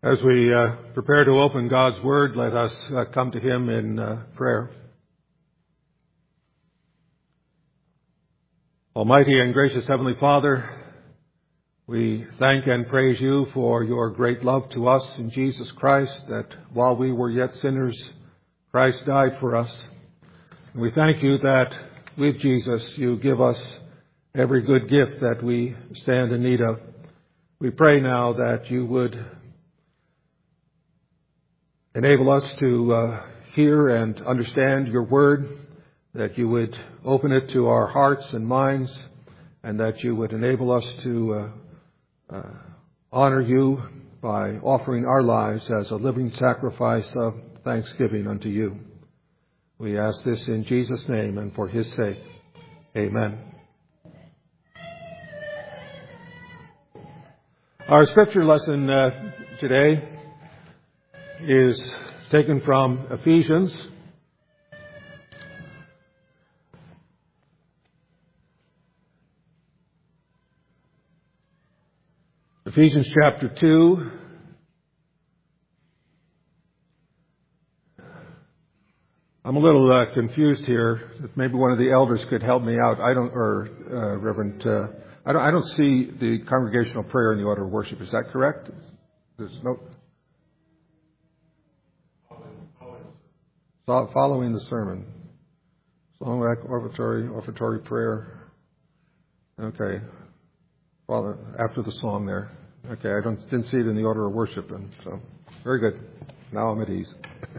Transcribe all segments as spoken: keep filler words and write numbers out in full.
As we uh, prepare to open God's Word, let us uh, come to Him in uh, prayer. Almighty and gracious Heavenly Father, we thank and praise You for Your great love to us in Jesus Christ, that while we were yet sinners, Christ died for us. And we thank You that with Jesus You give us every good gift that we stand in need of. We pray now that You would enable us to uh, hear and understand Your Word, that You would open it to our hearts and minds, and that You would enable us to uh, uh, honor You by offering our lives as a living sacrifice of thanksgiving unto You. We ask this in Jesus' name and for His sake. Amen. Our scripture lesson uh, today is taken from Ephesians. Ephesians chapter two. I'm a little uh, confused here. If maybe one of the elders could help me out. I don't, or uh, Reverend, uh, I don't, I don't see the congregational prayer in the order of worship. Is that correct? There's no. Following the sermon. Song, offertory, offertory prayer. Okay. Well, after the song there. Okay, I don't, didn't see it in the order of worship, and so very good. Now I'm at ease.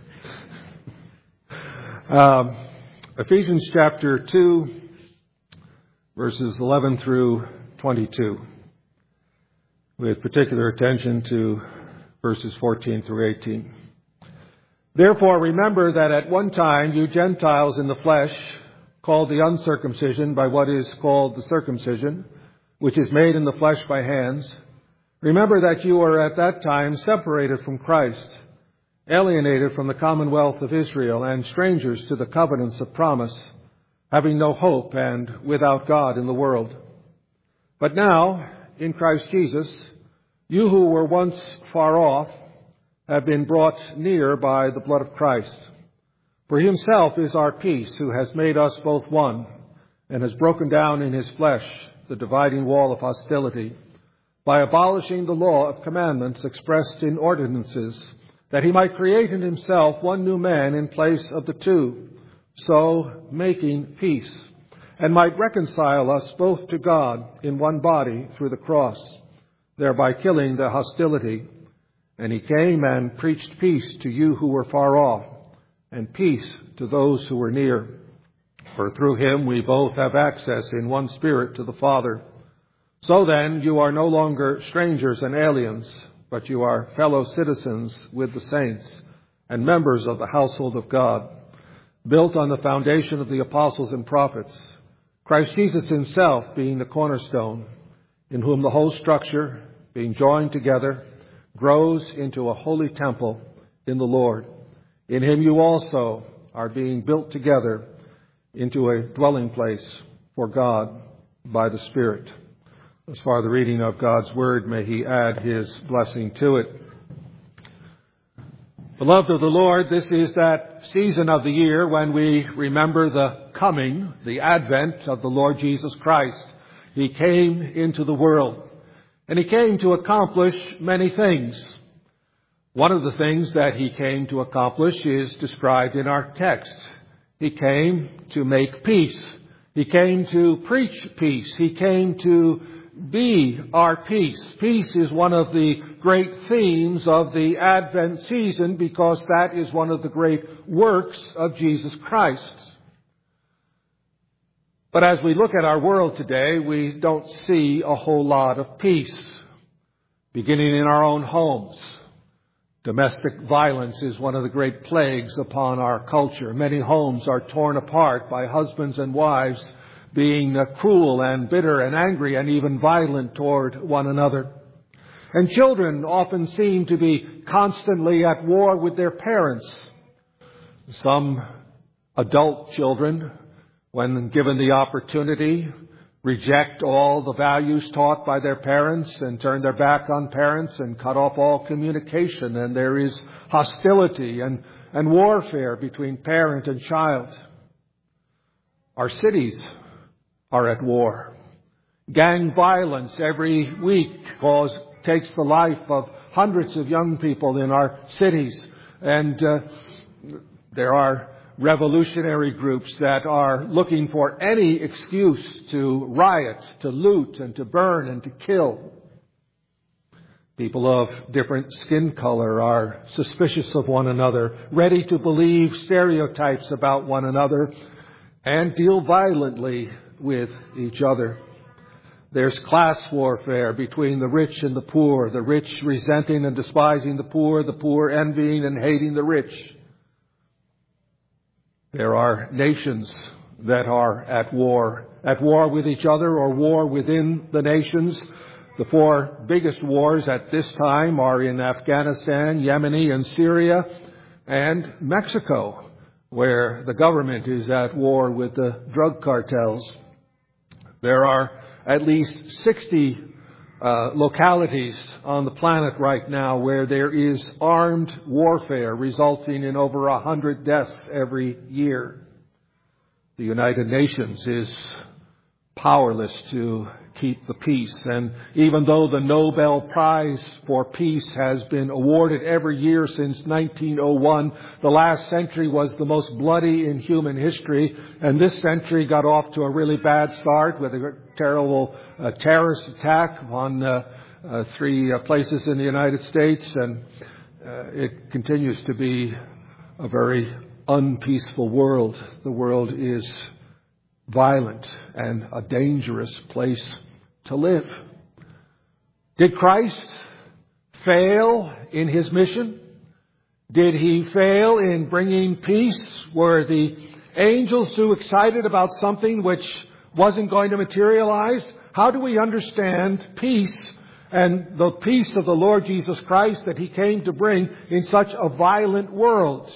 um, Ephesians chapter two, verses eleven through twenty-two. With particular attention to verses fourteen through eighteen. Therefore, remember that at one time you Gentiles in the flesh, called the uncircumcision by what is called the circumcision, which is made in the flesh by hands, remember that you were at that time separated from Christ, alienated from the commonwealth of Israel, and strangers to the covenants of promise, having no hope and without God in the world. But now, in Christ Jesus, you who were once far off have been brought near by the blood of Christ. For He Himself is our peace, who has made us both one, and has broken down in His flesh the dividing wall of hostility, by abolishing the law of commandments expressed in ordinances, that He might create in Himself one new man in place of the two, so making peace, and might reconcile us both to God in one body through the cross, thereby killing the hostility. And He came and preached peace to you who were far off, and peace to those who were near. For through Him we both have access in one Spirit to the Father. So then you are no longer strangers and aliens, but you are fellow citizens with the saints and members of the household of God, built on the foundation of the apostles and prophets, Christ Jesus Himself being the cornerstone, in whom the whole structure, being joined together, grows into a holy temple in the Lord. In Him you also are being built together into a dwelling place for God by the Spirit. As far as the reading of God's Word, may He add His blessing to it. Beloved of the Lord, this is that season of the year when we remember the coming, the advent of the Lord Jesus Christ. He came into the world. And He came to accomplish many things. One of the things that He came to accomplish is described in our text. He came to make peace. He came to preach peace. He came to be our peace. Peace is one of the great themes of the Advent season because that is one of the great works of Jesus Christ. But as we look at our world today, we don't see a whole lot of peace. Beginning in our own homes. Domestic violence is one of the great plagues upon our culture. Many homes are torn apart by husbands and wives being cruel and bitter and angry and even violent toward one another. And children often seem to be constantly at war with their parents. Some adult children, when given the opportunity, reject all the values taught by their parents and turn their back on parents and cut off all communication. And there is hostility and, and warfare between parent and child. Our cities are at war. Gang violence every week cause, takes the life of hundreds of young people in our cities. And uh, there are revolutionary groups that are looking for any excuse to riot, to loot, and to burn and to kill. People of different skin color are suspicious of one another, ready to believe stereotypes about one another, and deal violently with each other. There's class warfare between the rich and the poor, the rich resenting and despising the poor, the poor envying and hating the rich. There are nations that are at war, at war with each other or war within the nations. The four biggest wars at this time are in Afghanistan, Yemen, and Syria, and Mexico, where the government is at war with the drug cartels. There are at least sixty uh, localities on the planet right now where there is armed warfare resulting in over a hundred deaths every year. The United Nations is powerless to keep the peace. And even though the Nobel Prize for Peace has been awarded every year since nineteen oh one, the last century was the most bloody in human history. And this century got off to a really bad start with a terrible uh, terrorist attack on uh, uh, three uh, places in the United States. And uh, it continues to be a very unpeaceful world. The world is violent and a dangerous place to live. Did Christ fail in his mission? Did he fail in bringing peace? Were the angels too excited about something which wasn't going to materialize? How do we understand peace and the peace of the Lord Jesus Christ that he came to bring in such a violent world?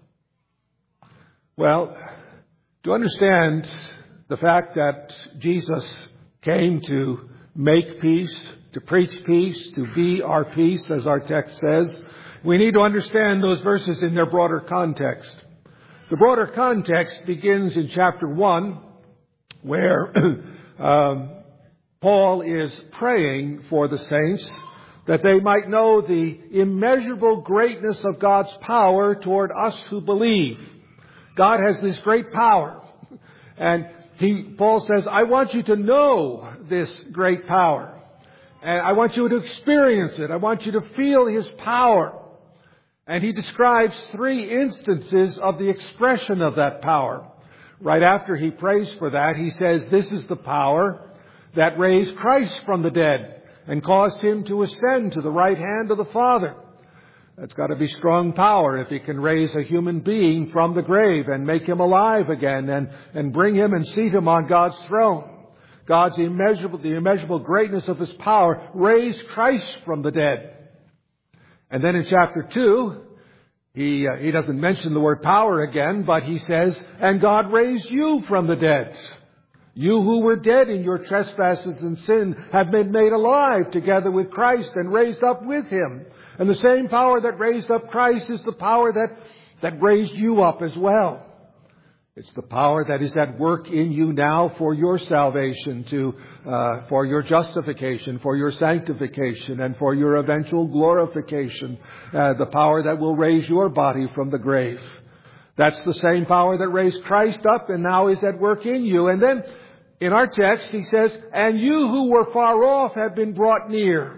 Well, to understand the fact that Jesus came to make peace, to preach peace, to be our peace, as our text says, we need to understand those verses in their broader context. The broader context begins in chapter one, where um, Paul is praying for the saints that they might know the immeasurable greatness of God's power toward us who believe. God has this great power. And he, Paul says, I want you to know this great power. And I want you to experience it. I want you to feel his power. And he describes three instances of the expression of that power. Right after he prays for that, he says, this is the power that raised Christ from the dead and caused him to ascend to the right hand of the Father. That's got to be strong power if he can raise a human being from the grave and make him alive again and, and bring him and seat him on God's throne. God's immeasurable, the immeasurable greatness of his power raised Christ from the dead. And then in chapter two, he, uh, he doesn't mention the word power again, but he says, and God raised you from the dead. You who were dead in your trespasses and sin have been made alive together with Christ and raised up with him. And the same power that raised up Christ is the power that, that raised you up as well. It's the power that is at work in you now for your salvation, to, uh, for your justification, for your sanctification, and for your eventual glorification. Uh, the power that will raise your body from the grave. That's the same power that raised Christ up and now is at work in you. And then in our text he says, and you who were far off have been brought near.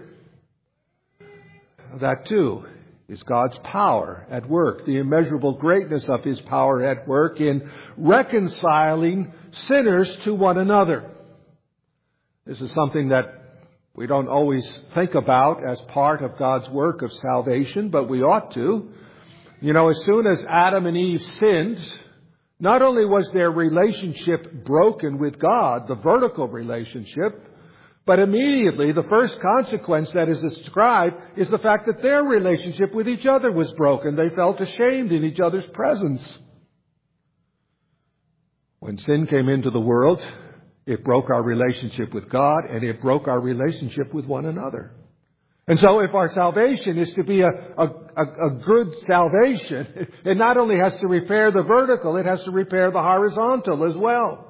That too is God's power at work, the immeasurable greatness of his power at work in reconciling sinners to one another. This is something that we don't always think about as part of God's work of salvation, but we ought to. You know, as soon as Adam and Eve sinned, not only was their relationship broken with God, the vertical relationship, but immediately the first consequence that is described is the fact that their relationship with each other was broken. They felt ashamed in each other's presence. When sin came into the world, It broke our relationship with God, and it broke our relationship with one another. And so if our salvation is to be a, a, a, a good salvation, it not only has to repair the vertical, it has to repair the horizontal as well.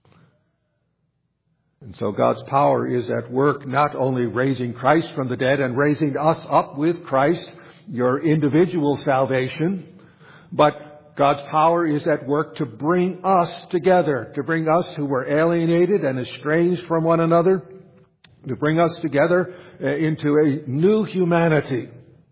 And so God's power is at work, not only raising Christ from the dead and raising us up with Christ, your individual salvation, but God's power is at work to bring us together, to bring us who were alienated and estranged from one another, to bring us together into a new humanity.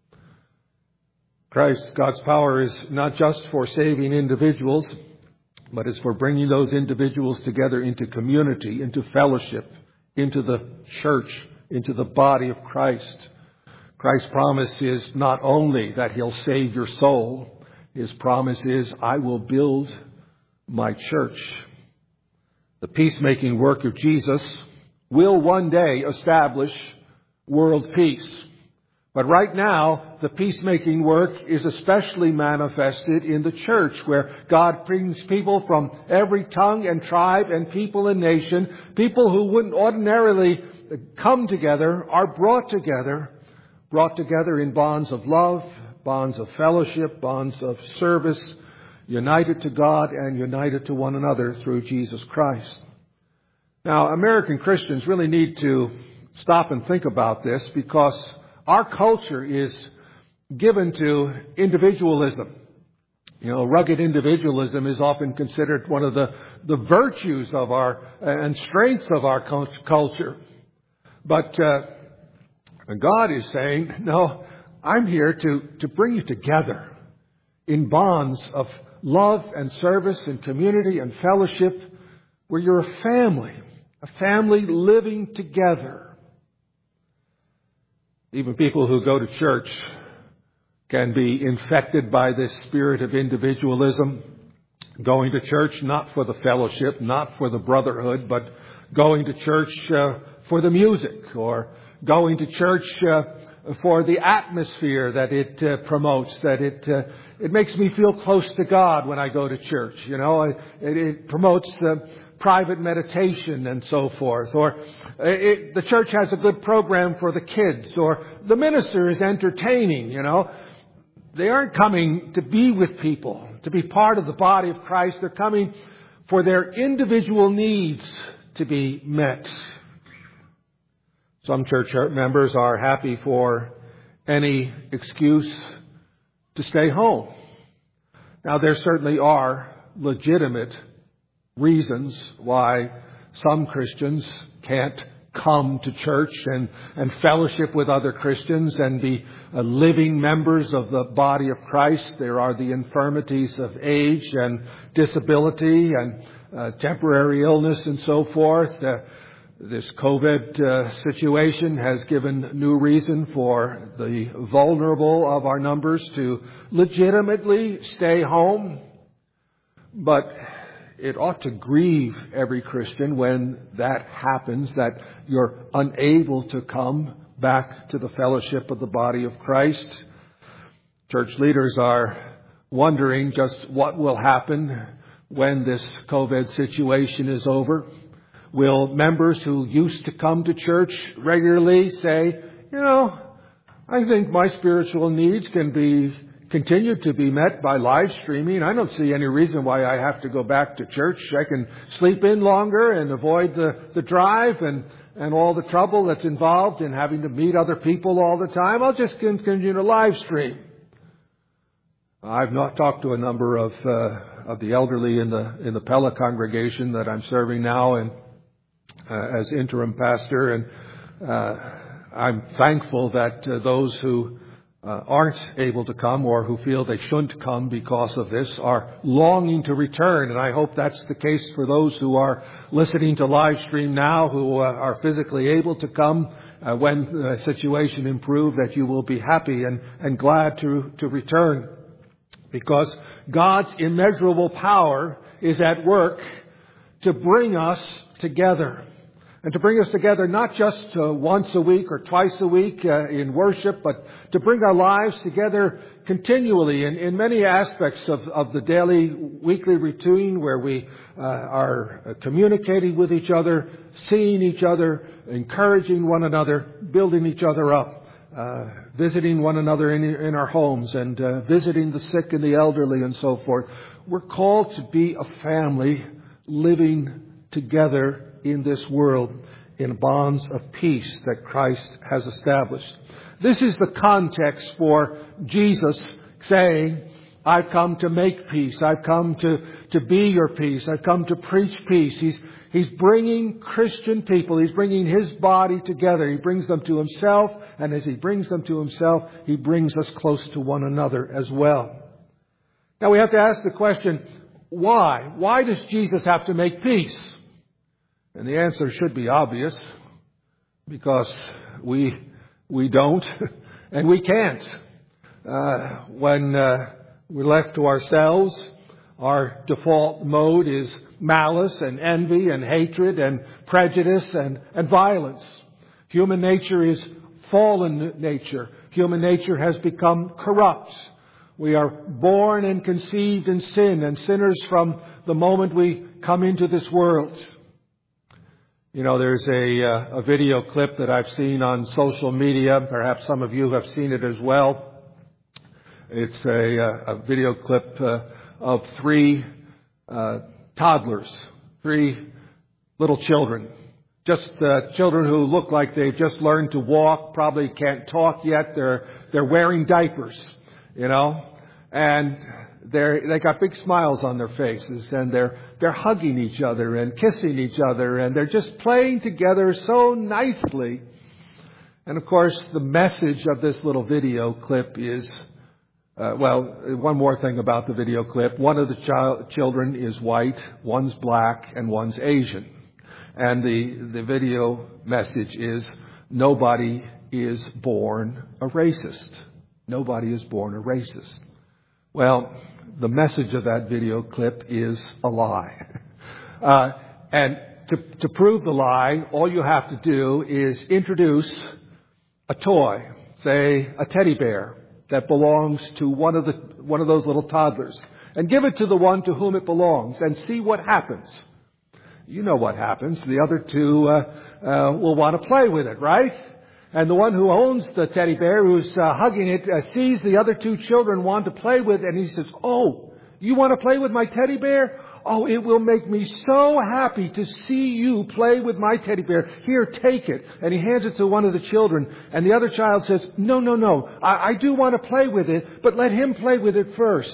Christ, God's power is not just for saving individuals, but it's for bringing those individuals together into community, into fellowship, into the church, into the body of Christ. Christ's promise is not only that He'll save your soul, His promise is, I will build my church. The peacemaking work of Jesus will one day establish world peace. But right now, the peacemaking work is especially manifested in the church, where God brings people from every tongue and tribe and people and nation. People who wouldn't ordinarily come together are brought together, brought together in bonds of love, bonds of fellowship, bonds of service, united to God and united to one another through Jesus Christ. Now, American Christians really need to stop and think about this, because our culture is given to individualism. You know, rugged individualism is often considered one of the, the virtues of our and strengths of our culture. But uh, God is saying, no, I'm here to, to bring you together in bonds of love and service and community and fellowship, where you're a family, a family living together. Even people who go to church can be infected by this spirit of individualism. Going to church not for the fellowship, not for the brotherhood, but going to church uh, for the music, or going to church uh, for the atmosphere that it uh, promotes, that it uh, it makes me feel close to God when I go to church. You know, it, it promotes the private meditation and so forth. Or it, the church has a good program for the kids, or the minister is entertaining, you know. They aren't coming to be with people, to be part of the body of Christ. They're coming for their individual needs to be met. Some church members are happy for any excuse to stay home. Now, there certainly are legitimate reasons why some Christians can't come to church and, and fellowship with other Christians and be uh, living members of the body of Christ. There are the infirmities of age and disability and uh, temporary illness and so forth. Uh, this COVID uh, situation has given new reason for the vulnerable of our numbers to legitimately stay home. But it ought to grieve every Christian when that happens, that you're unable to come back to the fellowship of the body of Christ. Church leaders are wondering just what will happen when this COVID situation is over. Will members who used to come to church regularly say, you know, I think my spiritual needs can be continue to be met by live streaming. I don't see any reason why I have to go back to church. I can sleep in longer and avoid the, the drive and, and all the trouble that's involved in having to meet other people all the time. I'll just continue to live stream. I've not talked to a number of uh, of the elderly in the in the Pella congregation that I'm serving now and uh, as interim pastor, and uh, I'm thankful that uh, those who Uh, aren't able to come, or who feel they shouldn't come because of this, are longing to return. And I hope that's the case for those who are listening to live stream now, who uh, are physically able to come uh, when the situation improves, that you will be happy and, and glad to, to return. Because God's immeasurable power is at work to bring us together. And to bring us together not just uh, once a week or twice a week uh, in worship, but to bring our lives together continually in, in many aspects of, of the daily, weekly routine where we uh, are communicating with each other, seeing each other, encouraging one another, building each other up, uh, visiting one another in, in our homes and uh, visiting the sick and the elderly and so forth. We're called to be a family living together in this world in bonds of peace that Christ has established. This is the context for Jesus saying, I've come to make peace. I've come to, to be your peace. I've come to preach peace. He's, he's bringing Christian people. He's bringing his body together. He brings them to himself. And as he brings them to himself, he brings us close to one another as well. Now we have to ask the question, why? Why does Jesus have to make peace? And the answer should be obvious, because we we don't and we can't. Uh, when uh, we're left to ourselves, our default mode is malice and envy and hatred and prejudice and, and violence. Human nature is fallen nature. Human nature has become corrupt. We are born and conceived in sin and sinners from the moment we come into this world. You know, there's a, uh, a video clip that I've seen on social media. Perhaps some of you have seen it as well. It's a, uh, a video clip uh, of three uh, toddlers, three little children. Just uh, children who look like they've just learned to walk, probably can't talk yet. They're they're wearing diapers, you know, and They're, they got big smiles on their faces, and they're, they're hugging each other and kissing each other, and they're just playing together so nicely. And of course, the message of this little video clip is, uh, well, one more thing about the video clip. One of the child, children is white, one's black, and one's Asian. And the, the video message is, nobody is born a racist. Nobody is born a racist. Well, the message of that video clip is a lie. Uh, and to, to prove the lie, all you have to do is introduce a toy, say a teddy bear that belongs to one of the one of those little toddlers, and give it to the one to whom it belongs, and see what happens. You know what happens. The other two uh, uh, will want to play with it, right? And the one who owns the teddy bear, who's uh, hugging it, uh, sees the other two children want to play with it, and he says, "Oh, you want to play with my teddy bear? Oh, it will make me so happy to see you play with my teddy bear. Here, take it." And he hands it to one of the children, and the other child says, "No, no, no, I, I do want to play with it, but let him play with it first."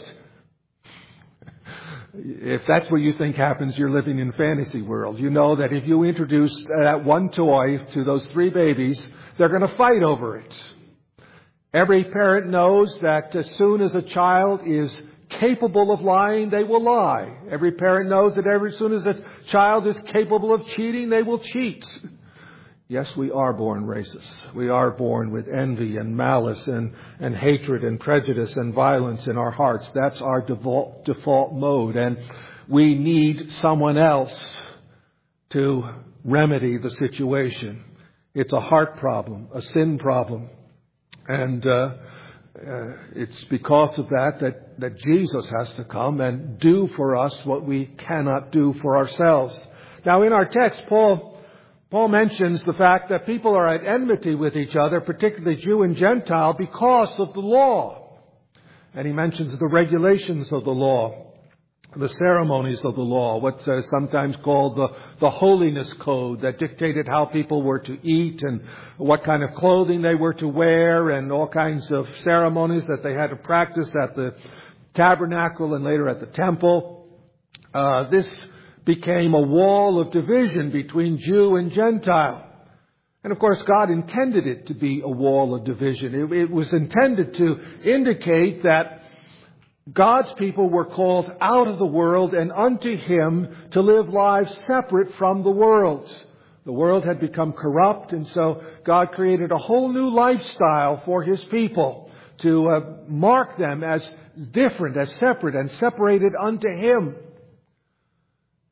If that's what you think happens, you're living in fantasy world. You know that if you introduce that one toy to those three babies, they're going to fight over it. Every parent knows that as soon as a child is capable of lying, they will lie. Every parent knows that every, as soon as a child is capable of cheating, they will cheat. Yes, we are born racists. We are born with envy and malice and, and hatred and prejudice and violence in our hearts. That's our default, default mode. And we need someone else to remedy the situation. It's a heart problem, a sin problem. And uh, uh, it's because of that, that that Jesus has to come and do for us what we cannot do for ourselves. Now, in our text, Paul... Paul mentions the fact that people are at enmity with each other, particularly Jew and Gentile, because of the law. And he mentions the regulations of the law, the ceremonies of the law, what's uh, sometimes called the, the holiness code that dictated how people were to eat and what kind of clothing they were to wear and all kinds of ceremonies that they had to practice at the tabernacle and later at the temple. Uh, this became a wall of division between Jew and Gentile. And of course, God intended it to be a wall of division. It, it was intended to indicate that God's people were called out of the world and unto Him to live lives separate from the world. The world had become corrupt, and so God created a whole new lifestyle for His people to uh, mark them as different, as separate, and separated unto Him.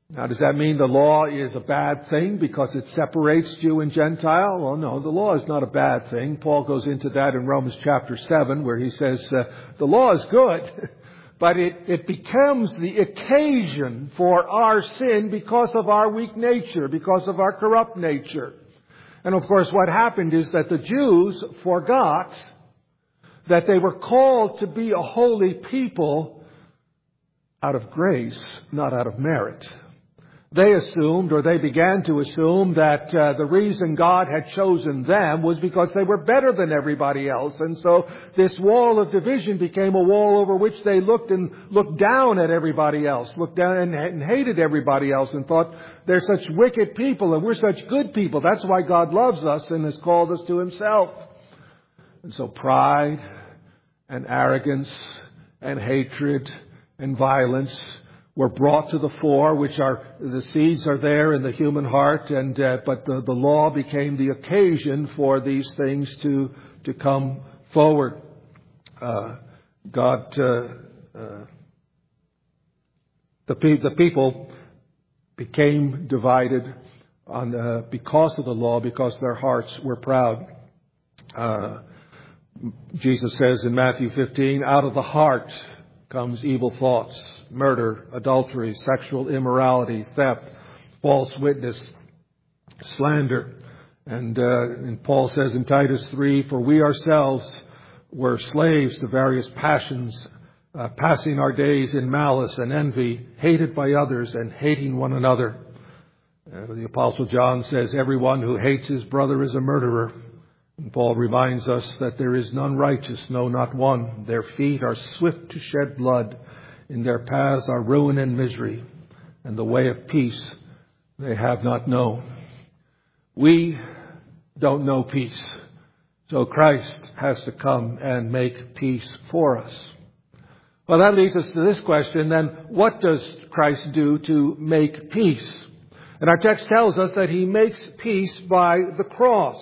Now, does that mean the law is a bad thing because it separates Jew and Gentile? Well, no, the law is not a bad thing. Paul goes into that in Romans chapter seven, where he says uh, the law is good, but it, it becomes the occasion for our sin because of our weak nature, because of our corrupt nature. And of course, what happened is that the Jews forgot that they were called to be a holy people out of grace, not out of merit. They assumed, or they began to assume, that uh, the reason God had chosen them was because they were better than everybody else. And so this wall of division became a wall over which they looked and looked down at everybody else, looked down and, and hated everybody else, and thought they're such wicked people and we're such good people. That's why God loves us and has called us to Himself. And so pride and arrogance and hatred and violence were brought to the fore, which are, the seeds are there in the human heart, and uh, but the, the law became the occasion for these things to to come forward. Uh, God, uh, uh, the pe- the people became divided on uh, because of the law, because their hearts were proud. Uh, Jesus says in Matthew fifteen, "Out of the heart comes evil thoughts, murder, adultery, sexual immorality, theft, false witness, slander." And, uh, and Paul says in Titus three, "For we ourselves were slaves to various passions, uh, passing our days in malice and envy, hated by others and hating one another." Uh, the Apostle John says, "Everyone who hates his brother is a murderer." And Paul reminds us that there is none righteous, no, not one. Their feet are swift to shed blood. In their paths are ruin and misery. And the way of peace they have not known. We don't know peace. So Christ has to come and make peace for us. Well, that leads us to this question then. What does Christ do to make peace? And our text tells us that He makes peace by the cross.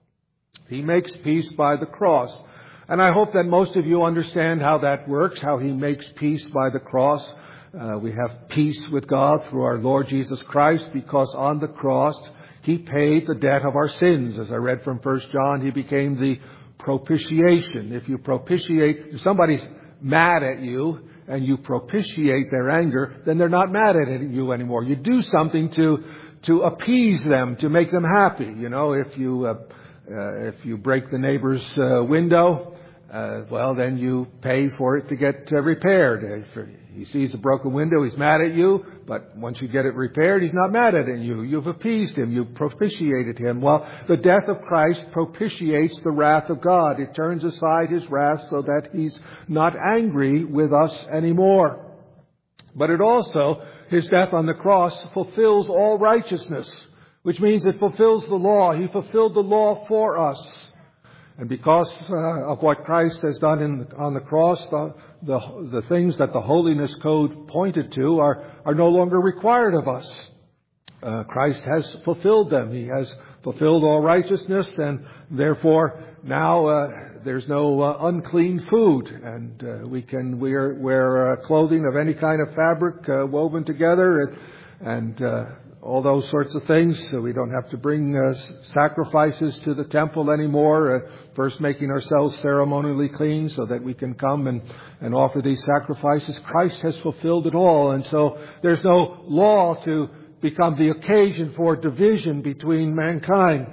He makes peace by the cross. And I hope that most of you understand how that works, how He makes peace by the cross. Uh, we have peace with God through our Lord Jesus Christ because on the cross He paid the debt of our sins. As I read from First John, He became the propitiation. If you propitiate, if somebody's mad at you and you propitiate their anger, then they're not mad at you anymore. You do something to to appease them, to make them happy. You know, if you... Uh, Uh, if you break the neighbor's uh, window, uh, well, then you pay for it to get uh, repaired. If he sees a broken window, he's mad at you, but once you get it repaired, he's not mad at you. You've appeased him. You've propitiated him. Well, the death of Christ propitiates the wrath of God. It turns aside His wrath so that He's not angry with us anymore. But it also, His death on the cross fulfills all righteousness, which means it fulfills the law. He fulfilled the law for us. And because uh, of what Christ has done in, on the cross, the, the, the things that the holiness code pointed to are, are no longer required of us. Uh, Christ has fulfilled them. He has fulfilled all righteousness, and therefore now uh, there's no uh, unclean food, and uh, we can wear, wear uh, clothing of any kind of fabric uh, woven together, and, and uh, all those sorts of things. So we don't have to bring uh, sacrifices to the temple anymore, uh, first making ourselves ceremonially clean so that we can come and, and offer these sacrifices. Christ has fulfilled it all. And so there's no law to become the occasion for division between mankind.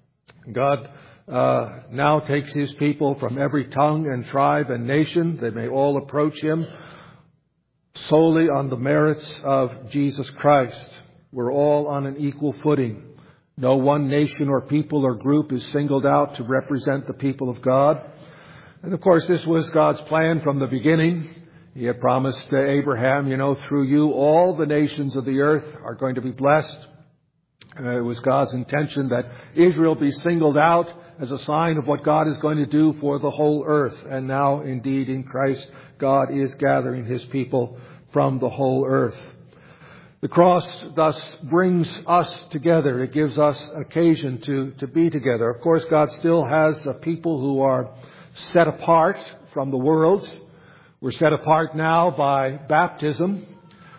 God uh, now takes His people from every tongue and tribe and nation. They may all approach Him solely on the merits of Jesus Christ. We're all on an equal footing. No one nation or people or group is singled out to represent the people of God. And of course, this was God's plan from the beginning. He had promised to Abraham, you know, through you, all the nations of the earth are going to be blessed. Uh, it was God's intention that Israel be singled out as a sign of what God is going to do for the whole earth. And now, indeed, in Christ, God is gathering His people from the whole earth. The cross thus brings us together. It gives us occasion to, to be together. Of course, God still has a people who are set apart from the world. We're set apart now by baptism.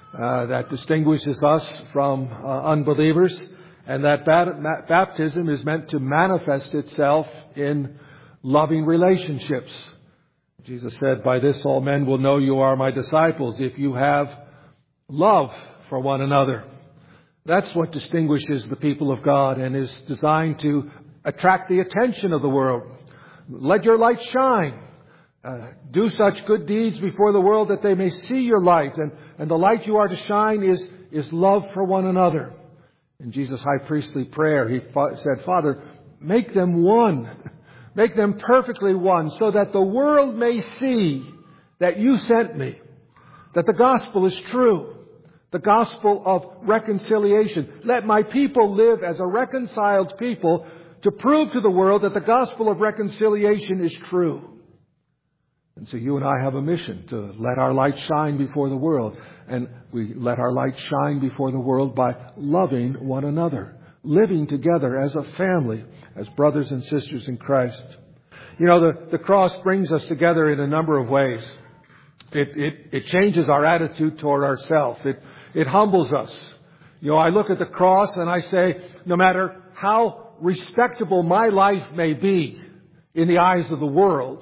uh, that distinguishes us from uh, unbelievers, and that bat- baptism is meant to manifest itself in loving relationships. Jesus said, "By this all men will know you are my disciples, if you have love for one another." That's what distinguishes the people of God and is designed to attract the attention of the world. Let your light shine. Uh, do such good deeds before the world that they may see your light. And, and the light you are to shine is, is love for one another. In Jesus' high priestly prayer, he fa- said, "Father, make them one. Make them perfectly one, so that the world may see that you sent me, that the gospel is true, the gospel of reconciliation. Let my people live as a reconciled people to prove to the world that the gospel of reconciliation is true." And so you and I have a mission to let our light shine before the world. And we let our light shine before the world by loving one another, living together as a family, as brothers and sisters in Christ. You know, the, the cross brings us together in a number of ways. It, it, it changes our attitude toward ourselves. It, it humbles us. You know, I look at the cross and I say, no matter how respectable my life may be in the eyes of the world,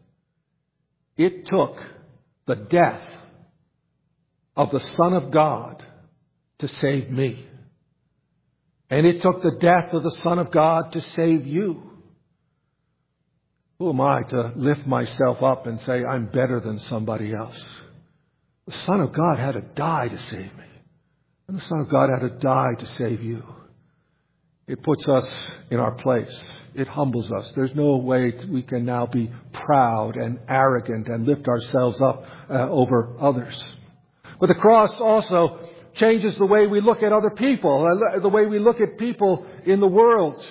it took the death of the Son of God to save me. And it took the death of the Son of God to save you. Who am I to lift myself up and say I'm better than somebody else? The Son of God had to die to save me. And the Son of God had to die to save you. It puts us in our place. It humbles us. There's no way we can now be proud and arrogant and lift ourselves up uh, over others. But the cross also changes the way we look at other people, uh, the way we look at people in the world.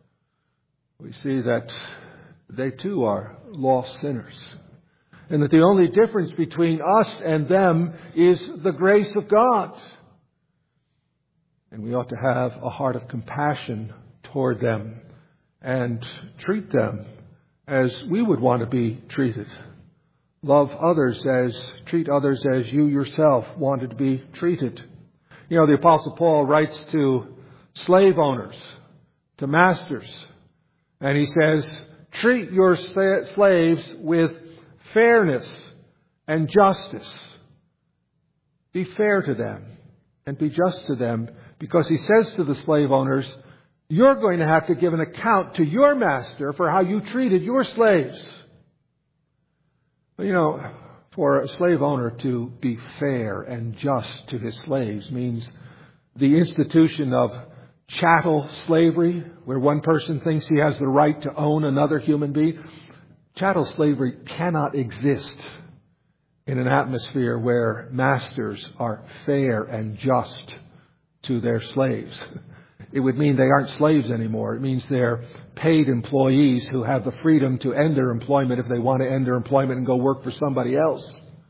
We see that they too are lost sinners, and that the only difference between us and them is the grace of God. And we ought to have a heart of compassion toward them and treat them as we would want to be treated. Love others as, treat others as you yourself wanted to be treated. You know, the Apostle Paul writes to slave owners, to masters, and he says, treat your slaves with fairness and justice. Be fair to them and be just to them, because he says to the slave owners, you're going to have to give an account to your master for how you treated your slaves. You know, for a slave owner to be fair and just to his slaves means the institution of chattel slavery, where one person thinks he has the right to own another human being. Chattel slavery cannot exist in an atmosphere where masters are fair and just to their slaves. It would mean they aren't slaves anymore. It means they're paid employees who have the freedom to end their employment if they want to end their employment and go work for somebody else.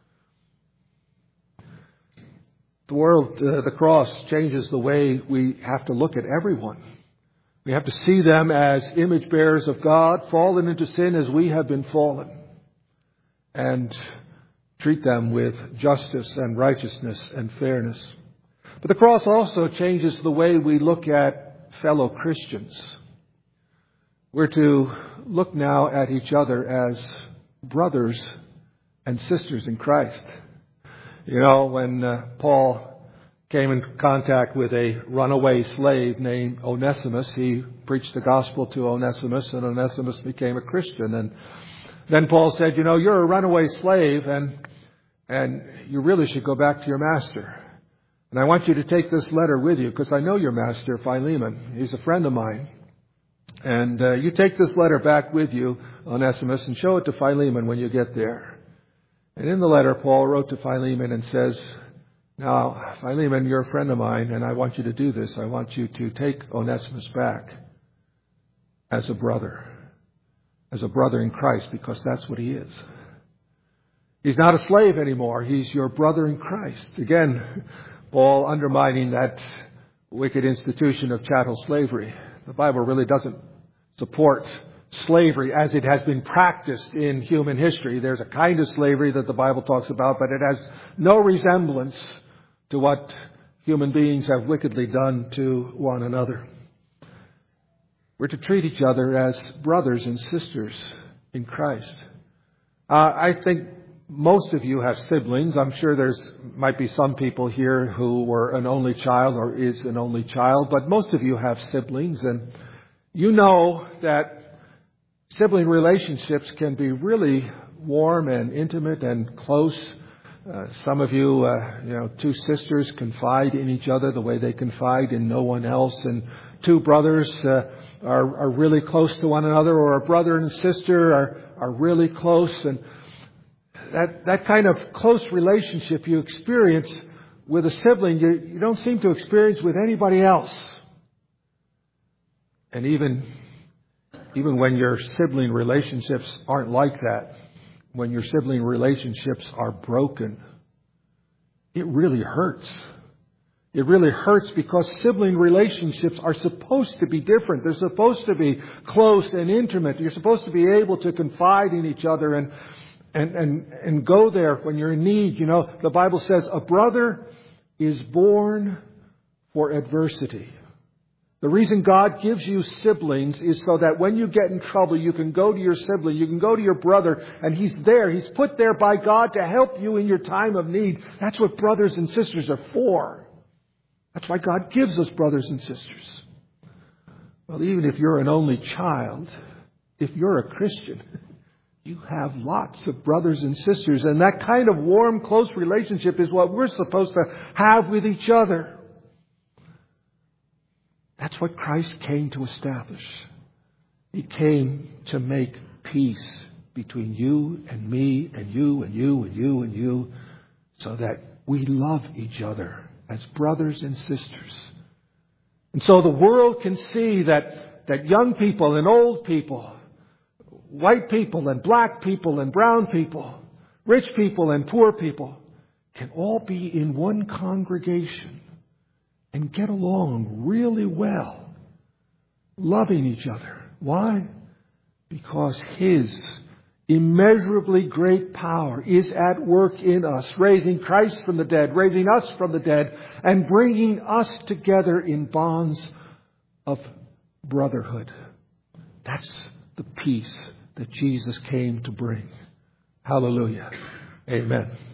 The world, uh, the cross changes the way we have to look at everyone. We have to see them as image bearers of God, fallen into sin as we have been fallen, and treat them with justice and righteousness and fairness. But the cross also changes the way we look at fellow Christians. We're to look now at each other as brothers and sisters in Christ. You know, when uh, Paul came in contact with a runaway slave named Onesimus, he preached the gospel to Onesimus, and Onesimus became a Christian. And then Paul said, you know, you're a runaway slave, and and you really should go back to your master. And I want you to take this letter with you, because I know your master, Philemon. He's a friend of mine. And uh, you take this letter back with you, Onesimus, and show it to Philemon when you get there. And in the letter, Paul wrote to Philemon and says, now, Philemon, you're a friend of mine, and I want you to do this. I want you to take Onesimus back as a brother, as a brother in Christ, because that's what he is. He's not a slave anymore. He's your brother in Christ. Again, Paul undermining that wicked institution of chattel slavery. The Bible really doesn't support slavery as it has been practiced in human history. There's a kind of slavery that the Bible talks about, but it has no resemblance to what human beings have wickedly done to one another. We're to treat each other as brothers and sisters in Christ. Uh, I think most of you have siblings. I'm sure there's might be some people here who were an only child or is an only child, but most of you have siblings, and you know that sibling relationships can be really warm and intimate and close. Uh, some of you, uh, you know, two sisters confide in each other the way they confide in no one else, and two brothers uh, are, are really close to one another, or a brother and sister are, are really close. And that, that kind of close relationship you experience with a sibling, you, you don't seem to experience with anybody else. And even, even when your sibling relationships aren't like that, when your sibling relationships are broken, it really hurts. It really hurts because sibling relationships are supposed to be different. They're supposed to be close and intimate. You're supposed to be able to confide in each other and, and, and, and go there when you're in need. You know, the Bible says a brother is born for adversity. The reason God gives you siblings is so that when you get in trouble, you can go to your sibling, you can go to your brother, and he's there. He's put there by God to help you in your time of need. That's what brothers and sisters are for. That's why God gives us brothers and sisters. Well, even if you're an only child, if you're a Christian, you have lots of brothers and sisters. And that kind of warm, close relationship is what we're supposed to have with each other. That's what Christ came to establish. He came to make peace between you and me and you and you and you and you so that we love each other as brothers and sisters. And so the world can see that, that young people and old people, white people and black people and brown people, rich people and poor people can all be in one congregation and get along really well, loving each other. Why? Because His immeasurably great power is at work in us, raising Christ from the dead, raising us from the dead, and bringing us together in bonds of brotherhood. That's the peace that Jesus came to bring. Hallelujah. Amen.